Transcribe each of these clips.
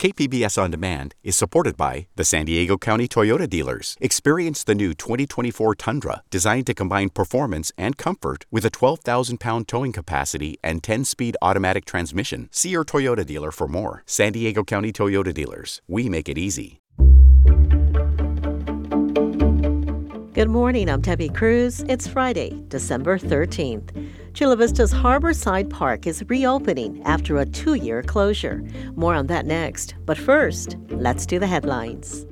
KPBS On Demand is supported by the San Diego County Toyota dealers. Experience the new 2024 Tundra, designed to combine performance and comfort with a 12,000-pound towing capacity and 10-speed automatic transmission. See your Toyota dealer for more. San Diego County Toyota dealers. We make it easy. Good morning, I'm Debbie Cruz. It's Friday, December 13th. Chula Vista's Harborside Park is reopening after a 2-year closure. More on that next. But first, let's do the headlines.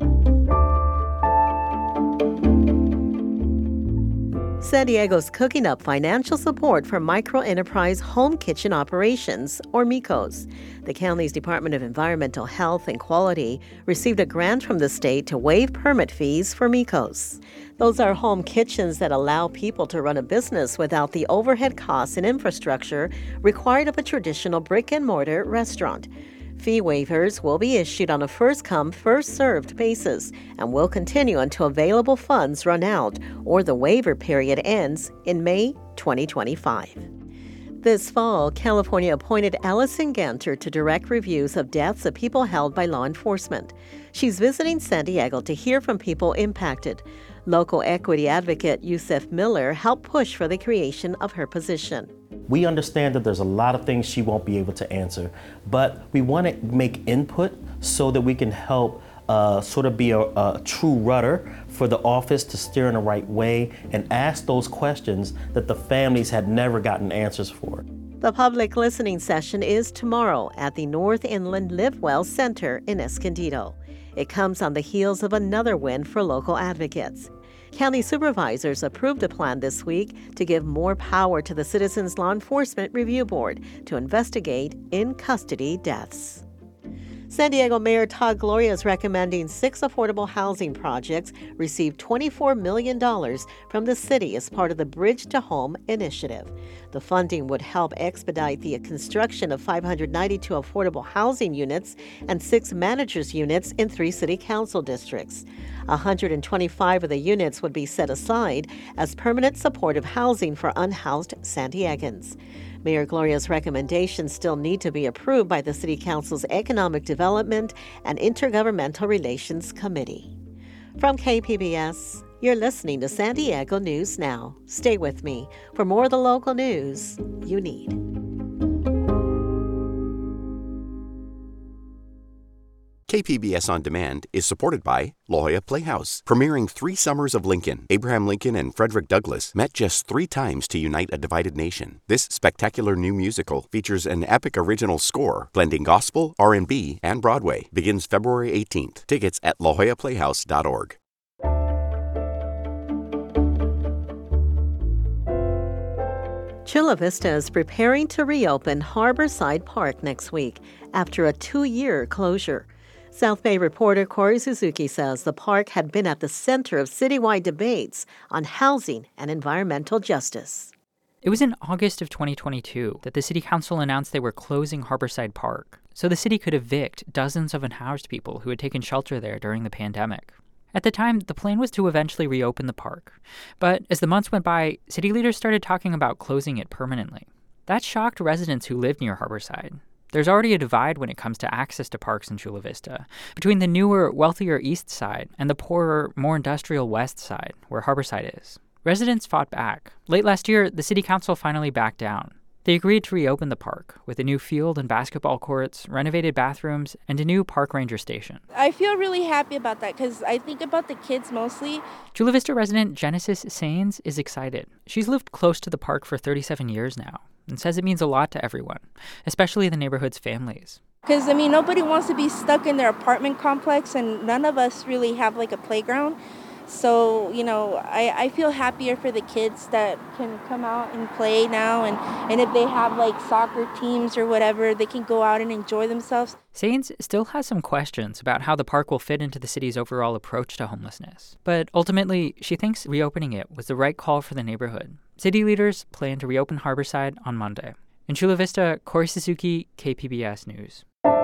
San Diego's cooking up financial support for microenterprise home kitchen operations, or MICOs. The county's Department of Environmental Health and Quality received a grant from the state to waive permit fees for MICOs. Those are home kitchens that allow people to run a business without the overhead costs and infrastructure required of a traditional brick-and-mortar restaurant. Fee waivers will be issued on a first-come, first-served basis and will continue until available funds run out or the waiver period ends in May 2025. This fall, California appointed Allison Ganter to direct reviews of deaths of people held by law enforcement. She's visiting San Diego to hear from people impacted. Local equity advocate Yusef Miller helped push for the creation of her position. We understand that there's a lot of things she won't be able to answer, but we want to make input so that we can help sort of be a true rudder for the office to steer in the right way and ask those questions that the families had never gotten answers for. The public listening session is tomorrow at the North Inland Live Well Center in Escondido. It comes on the heels of another win for local advocates. County supervisors approved a plan this week to give more power to the Citizens Law Enforcement Review Board to investigate in-custody deaths. San Diego Mayor Todd Gloria is recommending 6 affordable housing projects receive $24 million from the city as part of the Bridge to Home initiative. The funding would help expedite the construction of 592 affordable housing units and 6 managers' units in 3 city council districts. 125 of the units would be set aside as permanent supportive housing for unhoused San Diegans. Mayor Gloria's recommendations still need to be approved by the City Council's Economic Development and Intergovernmental Relations Committee. From KPBS, you're listening to San Diego News Now. Stay with me for more of the local news you need. KPBS On Demand is supported by La Jolla Playhouse, premiering 3 Summers of Lincoln. Abraham Lincoln and Frederick Douglass met just 3 times to unite a divided nation. This spectacular new musical features an epic original score, blending gospel, R&B, and Broadway. Begins February 18th. Tickets at lajollaplayhouse.org. Chula Vista is preparing to reopen Harborside Park next week after a 2-year closure. South Bay reporter Corey Suzuki says the park had been at the center of citywide debates on housing and environmental justice. It was in August of 2022 that the city council announced they were closing Harborside Park so the city could evict dozens of unhoused people who had taken shelter there during the pandemic. At the time, the plan was to eventually reopen the park. But as the months went by, city leaders started talking about closing it permanently. That shocked residents who lived near Harborside. There's already a divide when it comes to access to parks in Chula Vista between the newer, wealthier east side and the poorer, more industrial west side, where Harborside is. Residents fought back. Late last year, the city council finally backed down. They agreed to reopen the park with a new field and basketball courts, renovated bathrooms, and a new park ranger station. I feel really happy about that because I think about the kids mostly. Chula Vista resident Genesis Sains is excited. She's lived close to the park for 37 years now and says it means a lot to everyone, especially the neighborhood's families. Because, nobody wants to be stuck in their apartment complex, and none of us really have, a playground. So, I feel happier for the kids that can come out and play now. And if they have, soccer teams or whatever, they can go out and enjoy themselves. Sains still has some questions about how the park will fit into the city's overall approach to homelessness. But ultimately, she thinks reopening it was the right call for the neighborhood. City leaders plan to reopen Harborside on Monday. In Chula Vista, Corey Suzuki, KPBS News.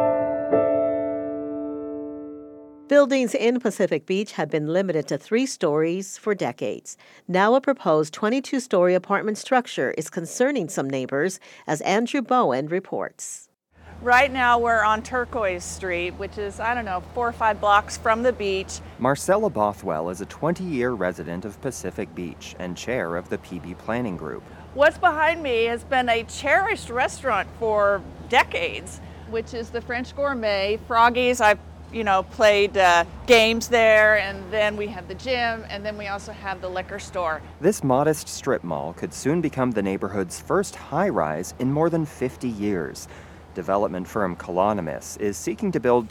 Buildings in Pacific Beach have been limited to 3 stories for decades. Now a proposed 22-story apartment structure is concerning some neighbors, as Andrew Bowen reports. Right now we're on Turquoise Street, which is, 4 or 5 blocks from the beach. Marcella Bothwell is a 20-year resident of Pacific Beach and chair of the PB Planning Group. What's behind me has been a cherished restaurant for decades, which is the French Gourmet. Froggy's, I've played games there, and then we have the gym, and then we also have the liquor store. This modest strip mall could soon become the neighborhood's first high-rise in more than 50 years. Development firm Colonimus is seeking to build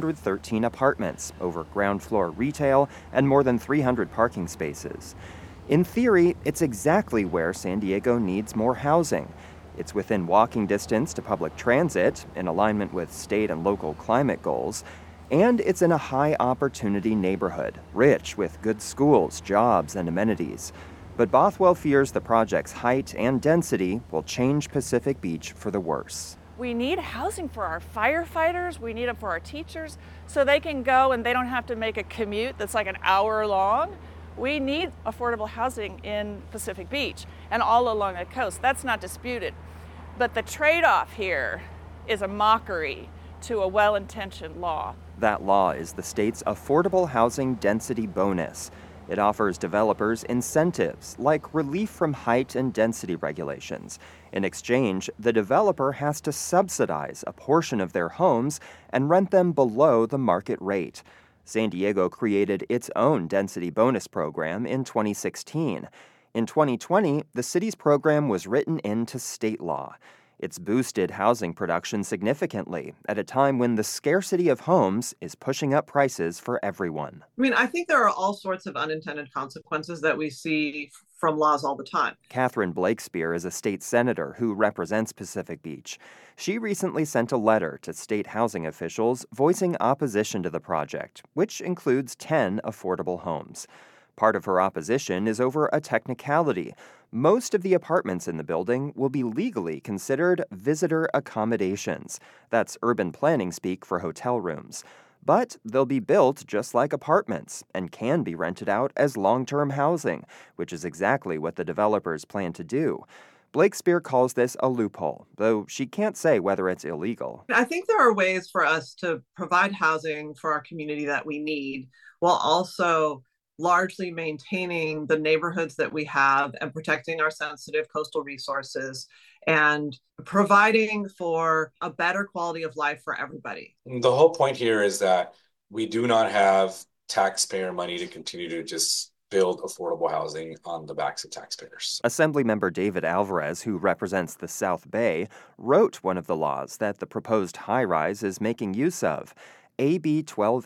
213 apartments over ground floor retail and more than 300 parking spaces. In theory, it's exactly where San Diego needs more housing. It's within walking distance to public transit, in alignment with state and local climate goals, and it's in a high-opportunity neighborhood, rich with good schools, jobs, and amenities. But Bothwell fears the project's height and density will change Pacific Beach for the worse. We need housing for our firefighters, we need it for our teachers, so they can go and they don't have to make a commute that's like an hour long. We need affordable housing in Pacific Beach and all along the coast. That's not disputed. But the trade-off here is a mockery to a well-intentioned law. That law is the state's Affordable Housing Density Bonus. It offers developers incentives like relief from height and density regulations. In exchange, the developer has to subsidize a portion of their homes and rent them below the market rate. San Diego created its own density bonus program in 2016. In 2020, the city's program was written into state law. It's boosted housing production significantly at a time when the scarcity of homes is pushing up prices for everyone. I think there are all sorts of unintended consequences that we see from laws all the time. Catherine Blakespear is a state senator who represents Pacific Beach. She recently sent a letter to state housing officials voicing opposition to the project, which includes 10 affordable homes. Part of her opposition is over a technicality. Most of the apartments in the building will be legally considered visitor accommodations. That's urban planning speak for hotel rooms. But they'll be built just like apartments and can be rented out as long-term housing, which is exactly what the developers plan to do. Blakespear calls this a loophole, though she can't say whether it's illegal. I think there are ways for us to provide housing for our community that we need, while also largely maintaining the neighborhoods that we have and protecting our sensitive coastal resources and providing for a better quality of life for everybody. The whole point here is that we do not have taxpayer money to continue to just build affordable housing on the backs of taxpayers. Assemblymember David Alvarez, who represents the South Bay, wrote one of the laws that the proposed high-rise is making use of. AB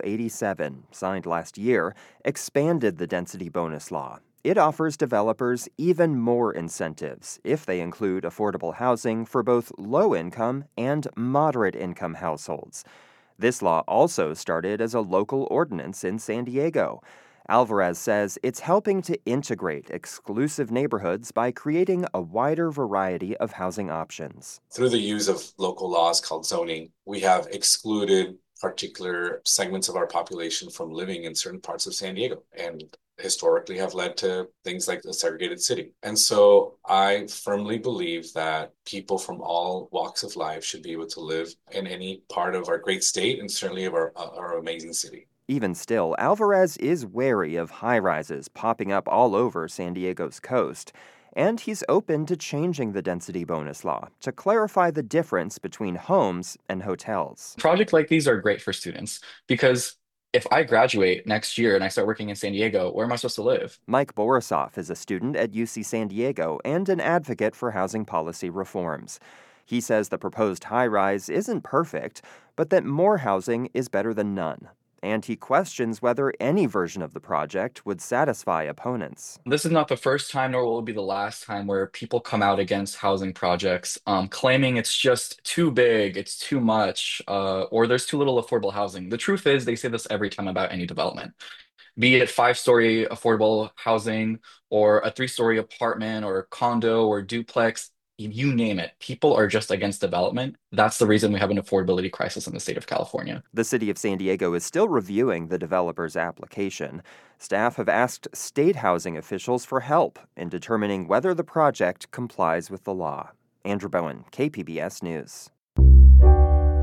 1287, signed last year, expanded the density bonus law. It offers developers even more incentives if they include affordable housing for both low-income and moderate-income households. This law also started as a local ordinance in San Diego. Alvarez says it's helping to integrate exclusive neighborhoods by creating a wider variety of housing options. Through the use of local laws called zoning, we have excluded particular segments of our population from living in certain parts of San Diego, and historically have led to things like the segregated city. And so I firmly believe that people from all walks of life should be able to live in any part of our great state and certainly of our amazing city. Even still, Alvarez is wary of high-rises popping up all over San Diego's coast. And he's open to changing the density bonus law to clarify the difference between homes and hotels. Projects like these are great for students because if I graduate next year and I start working in San Diego, where am I supposed to live? Mike Borisoff is a student at UC San Diego and an advocate for housing policy reforms. He says the proposed high-rise isn't perfect, but that more housing is better than none. And he questions whether any version of the project would satisfy opponents. This is not the first time, nor will it be the last time, where people come out against housing projects, claiming it's just too big, it's too much, or there's too little affordable housing. The truth is, they say this every time about any development. Be it 5-story affordable housing, or a 3-story apartment, or condo, or duplex, you name it. People are just against development. That's the reason we have an affordability crisis in the state of California. The city of San Diego is still reviewing the developer's application. Staff have asked state housing officials for help in determining whether the project complies with the law. Andrew Bowen, KPBS News.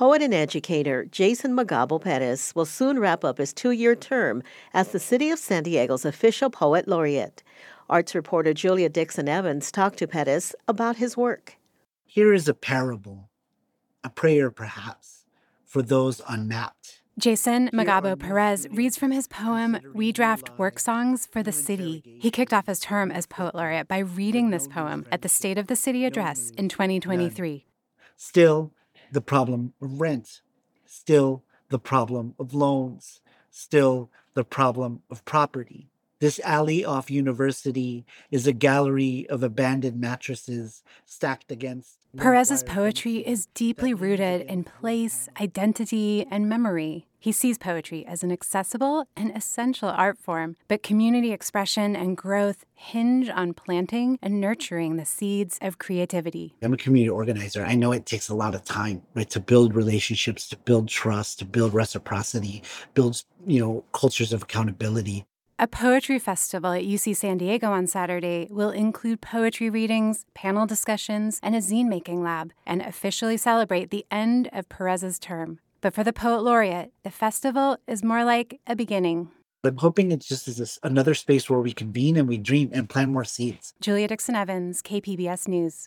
Poet and educator Jason Magabo Perez will soon wrap up his 2-year term as the City of San Diego's official poet laureate. Arts reporter Julia Dixon Evans talked to Perez about his work. Here is a parable, a prayer perhaps, for those unmapped. Jason Magabo Perez reads from his poem, We Draft Work Songs for the City. He kicked off his term as Poet Laureate by reading this poem at the State of the City address in 2023. Still, the problem of rent. Still, the problem of loans. Still, the problem of property. This alley off University is a gallery of abandoned mattresses stacked against... Perez's poetry is deeply rooted in place, identity, and memory. He sees poetry as an accessible and essential art form, but community expression and growth hinge on planting and nurturing the seeds of creativity. I'm a community organizer. I know it takes a lot of time, right, to build relationships, to build trust, to build reciprocity, build, cultures of accountability. A poetry festival at UC San Diego on Saturday will include poetry readings, panel discussions, and a zine-making lab, and officially celebrate the end of Perez's term. But for the Poet Laureate, the festival is more like a beginning. I'm hoping it just is another space where we convene and we dream and plant more seeds. Julia Dixon Evans, KPBS News.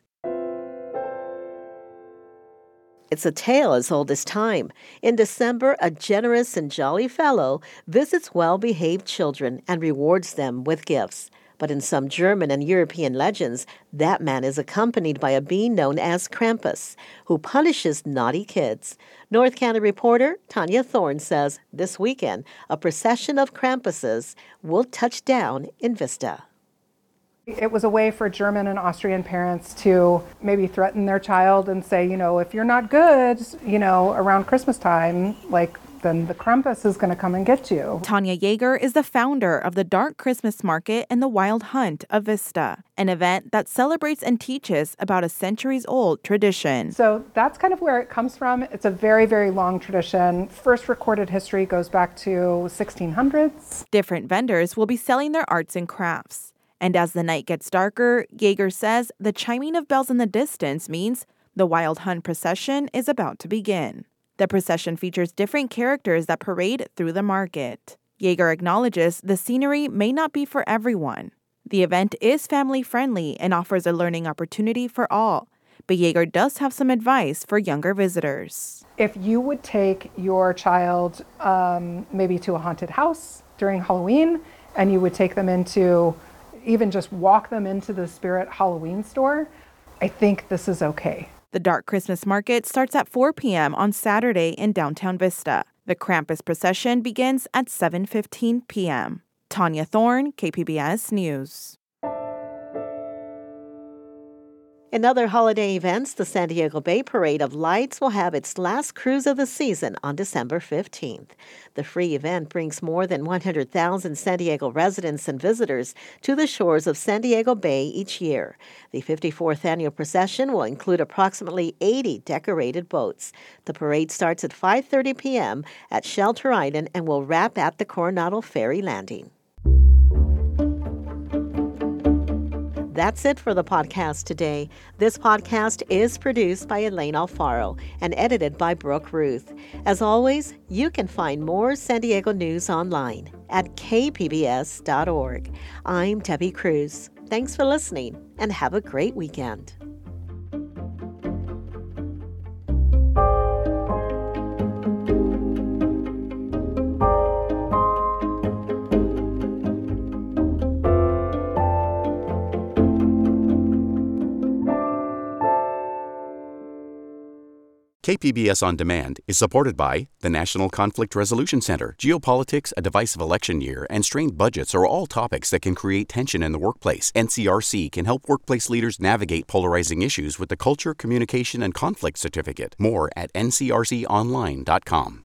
It's a tale as old as time. In December, a generous and jolly fellow visits well-behaved children and rewards them with gifts. But in some German and European legends, that man is accompanied by a being known as Krampus, who punishes naughty kids. North County reporter Tanya Thorne says this weekend, a procession of Krampuses will touch down in Vista. It was a way for German and Austrian parents to maybe threaten their child and say, if you're not good, around Christmas time, then the Krampus is going to come and get you. Tanya Yeager is the founder of the Dark Christmas Market and the Wild Hunt of Vista, an event that celebrates and teaches about a centuries-old tradition. So that's kind of where it comes from. It's a very, very long tradition. First recorded history goes back to 1600s. Different vendors will be selling their arts and crafts. And as the night gets darker, Yeager says the chiming of bells in the distance means the Wild Hunt procession is about to begin. The procession features different characters that parade through the market. Yeager acknowledges the scenery may not be for everyone. The event is family-friendly and offers a learning opportunity for all, but Yeager does have some advice for younger visitors. If you would take your child maybe to a haunted house during Halloween, and you would take them into, even just walk them into the Spirit Halloween store, I think this is okay. The Dark Christmas Market starts at 4 p.m. on Saturday in downtown Vista. The Krampus procession begins at 7:15 p.m. Tanya Thorne, KPBS News. In other holiday events, the San Diego Bay Parade of Lights will have its last cruise of the season on December 15th. The free event brings more than 100,000 San Diego residents and visitors to the shores of San Diego Bay each year. The 54th annual procession will include approximately 80 decorated boats. The parade starts at 5:30 p.m. at Shelter Island and will wrap at the Coronado Ferry Landing. That's it for the podcast today. This podcast is produced by Elaine Alfaro and edited by Brooke Ruth. As always, you can find more San Diego news online at kpbs.org. I'm Debbie Cruz. Thanks for listening and have a great weekend. KPBS On Demand is supported by the National Conflict Resolution Center. Geopolitics, a divisive election year, and strained budgets are all topics that can create tension in the workplace. NCRC can help workplace leaders navigate polarizing issues with the Culture, Communication, and Conflict Certificate. More at ncrconline.com.